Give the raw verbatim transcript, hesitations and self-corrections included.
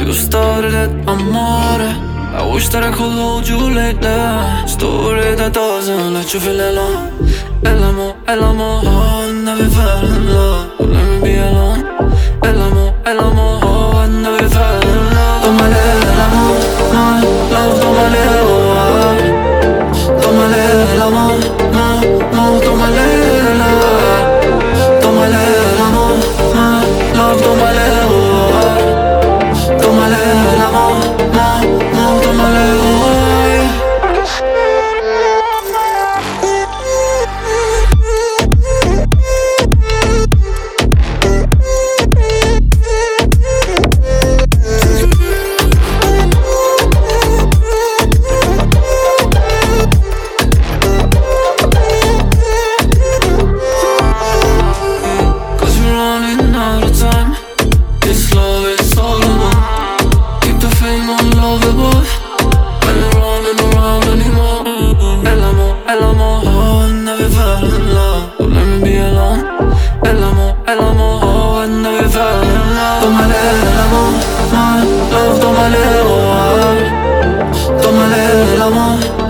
you started it, amore. I wish that I could hold you later. Story that doesn't let you feel alone. El amor, el amor, oh, I never fell in love. Don't let me be alone. El amor, el amor, oh, I never fell in love. Tómale el amor, my love, tómale, oh, ah. Tómale el amor, no, no, tómale el amor. Tómale el amor, my love, tómale, oh, ah. Tómale el amor, no, no, tómale, oh, ah. Tómale el amor, my love, tómale, oh, ah. Tómale el amor.